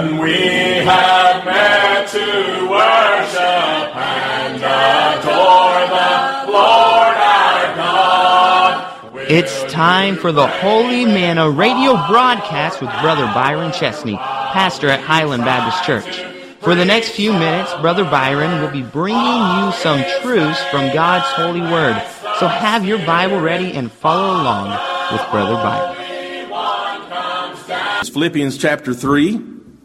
When we have met to worship and adore the Lord our God. It's time for the Holy Manna radio broadcast with Brother Byron Chesney, pastor at Highland Baptist Church. For the next few minutes, Brother Byron will be bringing you some truths from God's holy word. So have your Bible ready and follow along with Brother Byron. It's Philippians chapter 3.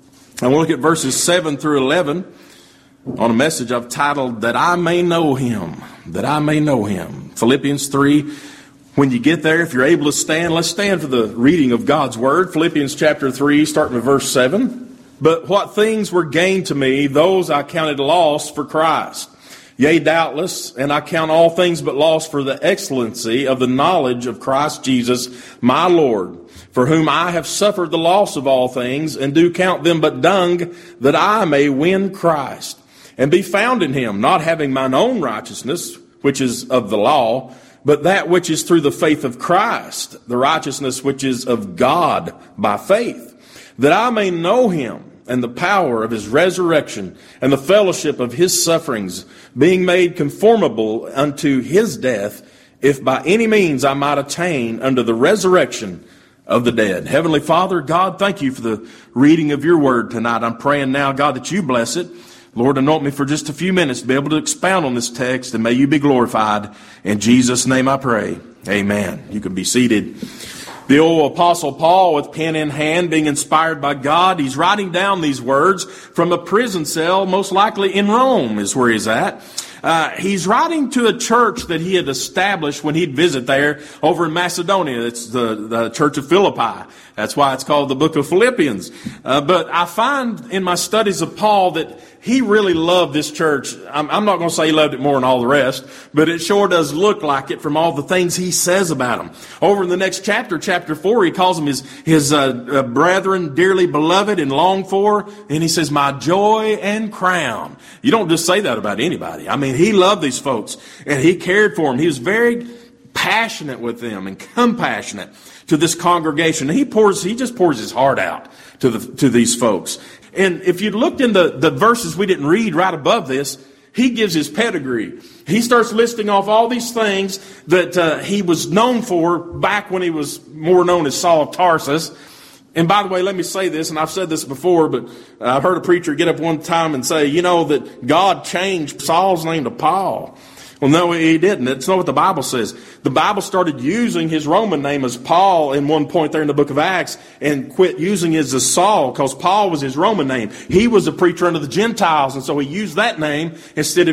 I want to look at verses 7 through 11 on a message I've titled, That I May Know Him. That I May Know Him. Philippians 3. When you get there, if you're able to stand, let's stand for the reading of God's Word. Philippians chapter 3, starting with verse 7. But what things were gained to me, those I counted loss for Christ. Yea, doubtless, and I count all things but loss for the excellency of the knowledge of Christ Jesus, my Lord, for whom I have suffered the loss of all things, and do count them but dung, that I may win Christ, and be found in him, not having mine own righteousness, which is of the law, but that which is through the faith of Christ, the righteousness which is of God by faith, that I may know him, and the power of his resurrection, and the fellowship of his sufferings, being made conformable unto his death, if by any means I might attain unto the resurrection of the dead. Heavenly Father, God, thank you for the reading of your word tonight. I'm praying now, God, that you bless it. Lord, anoint me for just a few minutes to be able to expound on this text, and may you be glorified. In Jesus' name I pray. Amen. You can be seated. The old Apostle Paul, with pen in hand, being inspired by God, he's writing down these words from a prison cell, most likely in Rome is where he's at. He's writing to a church that he had established when he'd visit there over in Macedonia. It's the church of Philippi. That's why it's called the book of Philippians. But I find in my studies of Paul that he really loved this church. I'm not going to say he loved it more than all the rest, but it sure does look like it from all the things he says about them. Over in the next chapter, chapter 4, he calls them his brethren, dearly beloved and longed for, and he says, my joy and crown. You don't just say that about anybody. I mean, he loved these folks, and he cared for them. He was very passionate with them and compassionate to this congregation. He just pours his heart out to these folks. And if you looked in the verses we didn't read right above this, he gives his pedigree. He starts listing off all these things that he was known for back when he was more known as Saul of Tarsus. And by the way, let me say this, and I've said this before, but I've heard a preacher get up one time and say, you know, that God changed Saul's name to Paul. Well, no, he didn't. That's not what the Bible says. The Bible started using his Roman name as Paul in one point there in the book of Acts and quit using it as Saul because Paul was his Roman name. He was a preacher unto the Gentiles, and so he used that name instead of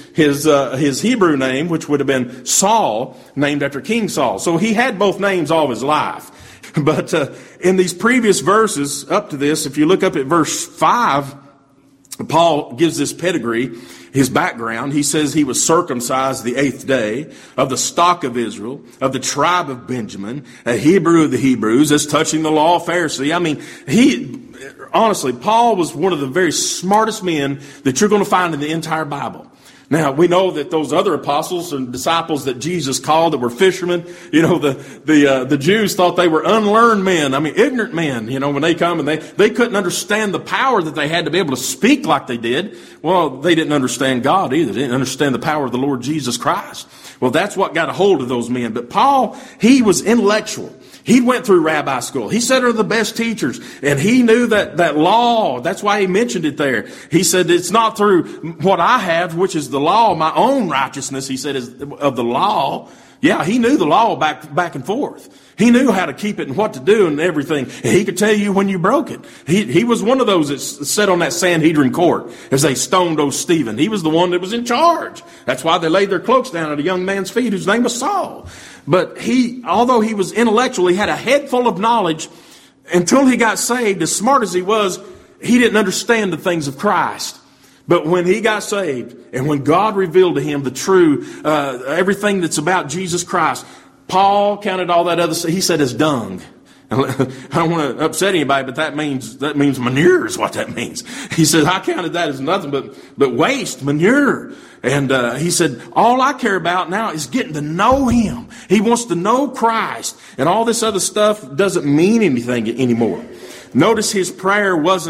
his Hebrew name, which would have been Saul, named after King Saul. So he had both names all his life. But in these previous verses up to this, if you look up at verse 5, Paul gives this pedigree, his background. He says he was circumcised the 8th day, of the stock of Israel, of the tribe of Benjamin, a Hebrew of the Hebrews, as touching the law, Pharisee. I mean, honestly, Paul was one of the very smartest men that you're going to find in the entire Bible. Now, we know that those other apostles and disciples that Jesus called that were fishermen, you know, the Jews thought they were unlearned men. I mean, ignorant men, you know, when they come and they couldn't understand the power that they had to be able to speak like they did. Well, they didn't understand God either. They didn't understand the power of the Lord Jesus Christ. Well, that's what got a hold of those men. But Paul, he was intellectual. He went through rabbi school. He said they're the best teachers. And he knew that law. That's why he mentioned it there. He said it's not through what I have, which is the law, my own righteousness, he said, is of the law. Yeah, he knew the law back and forth. He knew how to keep it and what to do and everything. And he could tell you when you broke it. He was one of those that sat on that Sanhedrin court as they stoned old Stephen. He was the one that was in charge. That's why they laid their cloaks down at a young man's feet whose name was Saul. But although he was intellectual, he had a head full of knowledge. Until he got saved, as smart as he was, he didn't understand the things of Christ. But when he got saved and when God revealed to him the true, everything that's about Jesus Christ, Paul counted all that other stuff. He said as dung. I don't want to upset anybody, but that means manure is what that means. He said, I counted that as nothing but waste, manure. And he said, all I care about now is getting to know him. He wants to know Christ. And all this other stuff doesn't mean anything anymore. Notice his prayer wasn't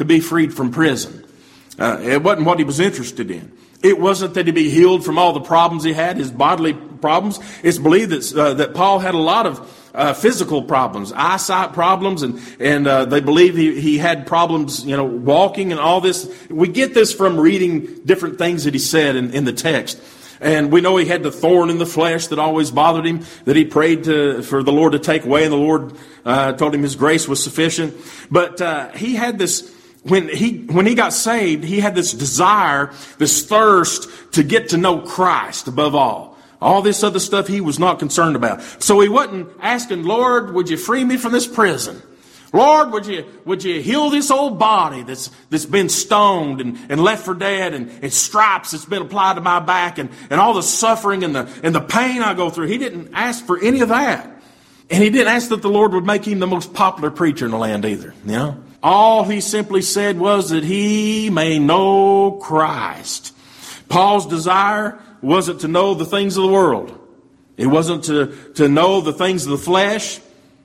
to be freed from prison. It wasn't what he was interested in. It wasn't that he be healed from all the problems he had, his bodily problems. It's believed that Paul had a lot of physical problems, eyesight problems, and they believe he had problems, walking and all this. We get this from reading different things that he said in the text. And we know he had the thorn in the flesh that always bothered him, that he prayed for the Lord to take away, and the Lord told him his grace was sufficient. But he had this. When he got saved, he had this desire, this thirst to get to know Christ above all. All this other stuff he was not concerned about. So he wasn't asking, Lord, would you free me from this prison? Lord, would you heal this old body that's been stoned and left for dead, and stripes that's been applied to my back, and all the suffering and the pain I go through. He didn't ask for any of that. And he didn't ask that the Lord would make him the most popular preacher in the land either. All he simply said was that he may know Christ. Paul's desire wasn't to know the things of the world. It wasn't to know the things of the flesh.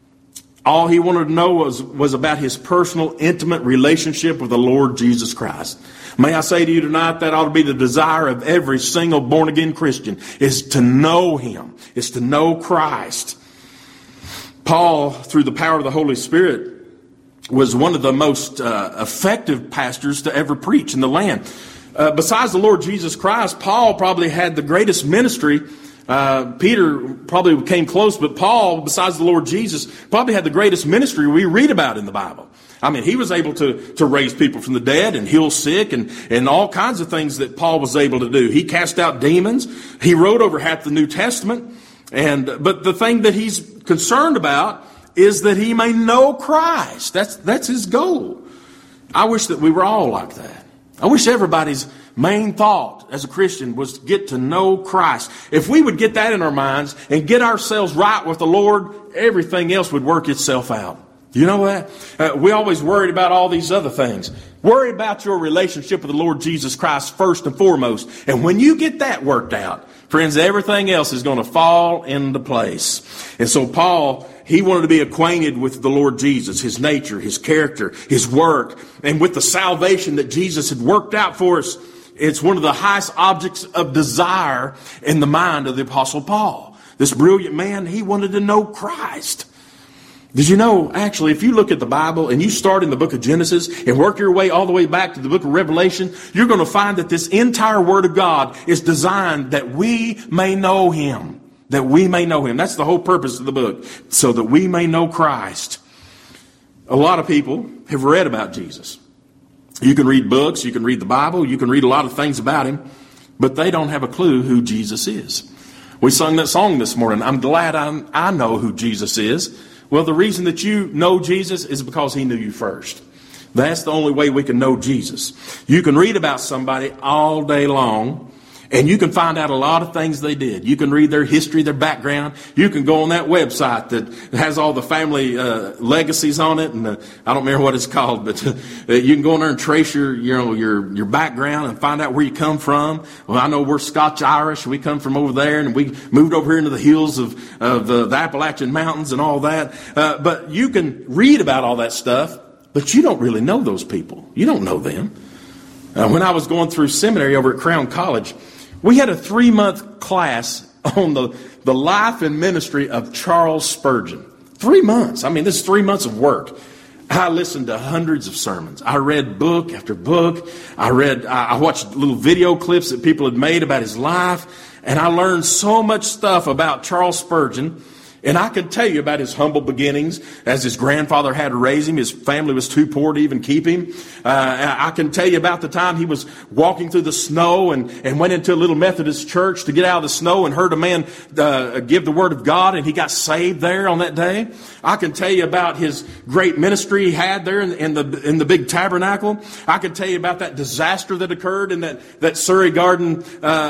All he wanted to know was about his personal, intimate relationship with the Lord Jesus Christ. May I say to you tonight, that ought to be the desire of every single born-again Christian, is to know him, is to know Christ. Paul, through the power of the Holy Spirit, was one of the most effective pastors to ever preach in the land. Besides the Lord Jesus Christ, Paul probably had the greatest ministry. Peter probably came close, but Paul, besides the Lord Jesus, probably had the greatest ministry we read about in the Bible. I mean, he was able to raise people from the dead and heal sick and all kinds of things that Paul was able to do. He cast out demons. He wrote over half the New Testament. But the thing that he's concerned about is that he may know Christ. That's his goal. I wish that we were all like that. I wish everybody's main thought as a Christian was to get to know Christ. If we would get that in our minds and get ourselves right with the Lord, everything else would work itself out. You know that? We always worried about all these other things. Worry about your relationship with the Lord Jesus Christ first and foremost. And when you get that worked out, friends, everything else is going to fall into place. And so Paul, he wanted to be acquainted with the Lord Jesus, his nature, his character, his work, and with the salvation that Jesus had worked out for us. It's one of the highest objects of desire in the mind of the Apostle Paul. This brilliant man, he wanted to know Christ. Did you know, actually, if you look at the Bible and you start in the book of Genesis and work your way all the way back to the book of Revelation, you're going to find that this entire Word of God is designed that we may know Him. That we may know Him. That's the whole purpose of the book. So that we may know Christ. A lot of people have read about Jesus. You can read books, you can read the Bible, you can read a lot of things about Him, but they don't have a clue who Jesus is. We sung that song this morning, I'm glad I know who Jesus is. Well, the reason that you know Jesus is because He knew you first. That's the only way we can know Jesus. You can read about somebody all day long, and you can find out a lot of things they did. You can read their history, their background. You can go on that website that has all the family legacies on it, and I don't remember what it's called, but you can go on there and trace your background and find out where you come from. Well, I know we're Scotch-Irish. We come from over there, and we moved over here into the hills of the Appalachian Mountains and all that. But you can read about all that stuff, but you don't really know those people. You don't know them. When I was going through seminary over at Crown College, we had a 3-month class on the life and ministry of Charles Spurgeon. 3 months. I mean, this is 3 months of work. I listened to hundreds of sermons. I read book after book. I watched little video clips that people had made about his life. And I learned so much stuff about Charles Spurgeon. And I can tell you about his humble beginnings, as his grandfather had to raise him. His family was too poor to even keep him. I can tell you about the time he was walking through the snow and went into a little Methodist church to get out of the snow and heard a man give the word of God, and he got saved there on that day. I can tell you about his great ministry he had there in the big tabernacle. I can tell you about that disaster that occurred in that Surrey Garden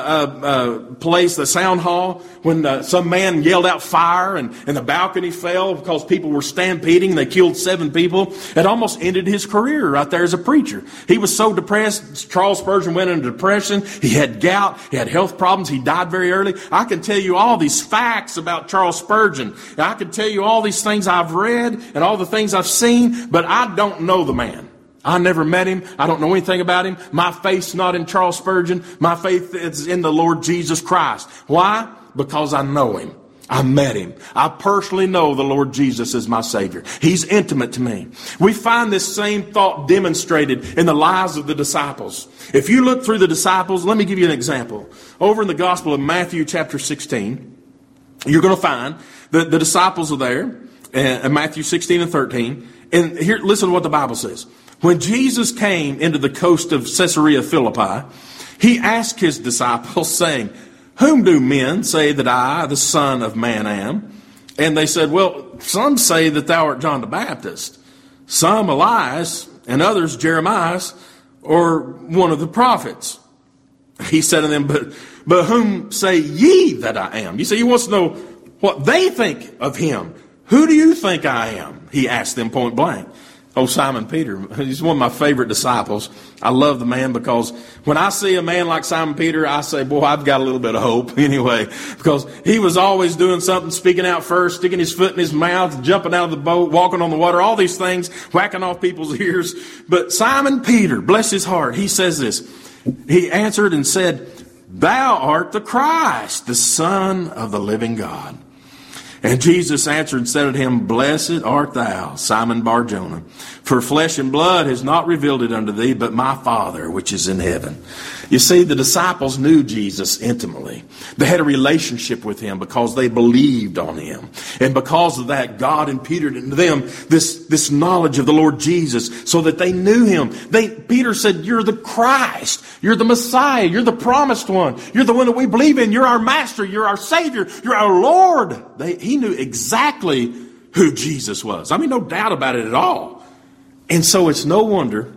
place, the sound hall, when some man yelled out fire and the balcony fell because people were stampeding. They killed 7 people. It almost ended his career right there as a preacher. He was so depressed. Charles Spurgeon went into depression. He had gout. He had health problems. He died very early. I can tell you all these facts about Charles Spurgeon. I can tell you all these things I've read and all the things I've seen, but I don't know the man. I never met him. I don't know anything about him. My faith's not in Charles Spurgeon. My faith is in the Lord Jesus Christ. Why? Because I know him. I met him. I personally know the Lord Jesus is my Savior. He's intimate to me. We find this same thought demonstrated in the lives of the disciples. If you look through the disciples, let me give you an example. Over in the Gospel of Matthew chapter 16, you're going to find that the disciples are there in Matthew 16 and 13. And here, listen to what the Bible says. When Jesus came into the coast of Caesarea Philippi, he asked his disciples, saying, "Whom do men say that I, the Son of Man, am?" And they said, "Well, some say that thou art John the Baptist, some Elias, and others Jeremiah, or one of the prophets." He said to them, But whom say ye that I am?" You see, he wants to know what they think of him. "Who do you think I am?" he asked them point blank. Oh, Simon Peter, he's one of my favorite disciples. I love the man because when I see a man like Simon Peter, I say, boy, I've got a little bit of hope anyway. Because he was always doing something, speaking out first, sticking his foot in his mouth, jumping out of the boat, walking on the water, all these things, whacking off people's ears. But Simon Peter, bless his heart, he says this. He answered and said, "Thou art the Christ, the Son of the living God." And Jesus answered and said unto him, "Blessed art thou, Simon Bar-Jonah, for flesh and blood has not revealed it unto thee, but my Father which is in heaven." You see, the disciples knew Jesus intimately. They had a relationship with him because they believed on him. And because of that, God imputed into them this knowledge of the Lord Jesus so that they knew him. Peter said, "You're the Christ. You're the Messiah. You're the promised one. You're the one that we believe in. You're our Master. You're our Savior. You're our Lord." He knew exactly who Jesus was. I mean, no doubt about it at all. And so it's no wonder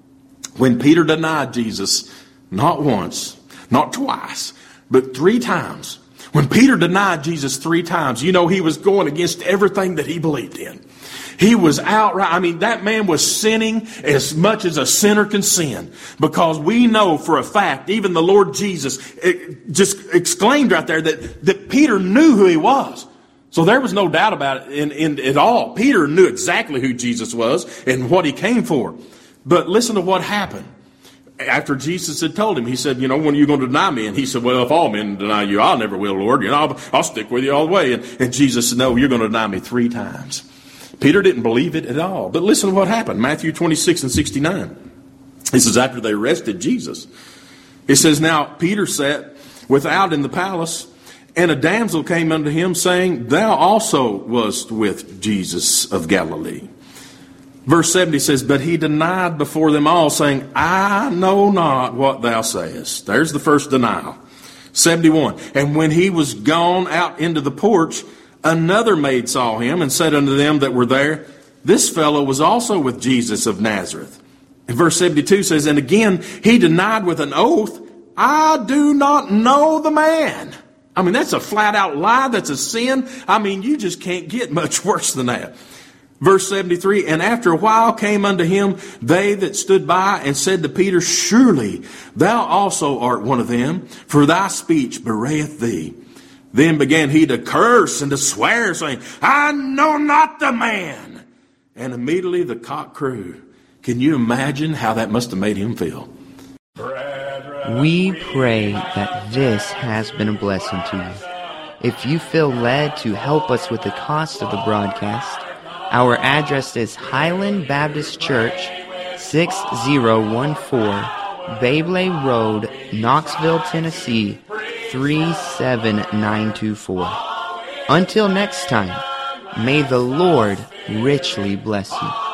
when Peter denied Jesus, not once, not twice, but 3 times. When Peter denied Jesus 3 times, you know, he was going against everything that he believed in. He was outright, I mean, that man was sinning as much as a sinner can sin. Because we know for a fact, even the Lord Jesus just exclaimed right there that Peter knew who he was. So there was no doubt about it at all. Peter knew exactly who Jesus was and what he came for. But listen to what happened. After Jesus had told him, he said, "You know, when are you going to deny me?" And he said, "Well, if all men deny you, I never will, Lord. You know, I'll stick with you all the way." And Jesus said, "No, you're going to deny me 3 times. Peter didn't believe it at all. But listen to what happened. Matthew 26 and 69. This is after they arrested Jesus. It says, "Now Peter sat without in the palace, and a damsel came unto him, saying, Thou also wast with Jesus of Galilee." Verse 70 says, "But he denied before them all, saying, I know not what thou sayest." There's the first denial. 71, "And when he was gone out into the porch, another maid saw him, and said unto them that were there, This fellow was also with Jesus of Nazareth." And verse 72 says, "And again he denied with an oath, I do not know the man." I mean, that's a flat out lie. That's a sin. I mean, you just can't get much worse than that. Verse 73, "And after a while came unto him they that stood by, and said to Peter, Surely thou also art one of them, for thy speech bewrayeth thee. Then began he to curse and to swear, saying, I know not the man. And immediately the cock crew." Can you imagine how that must have made him feel? We pray that this has been a blessing to you. If you feel led to help us with the cost of the broadcast, our address is Highland Baptist Church, 6014 Babley Road, Knoxville, Tennessee, 37924. Until next time, may the Lord richly bless you.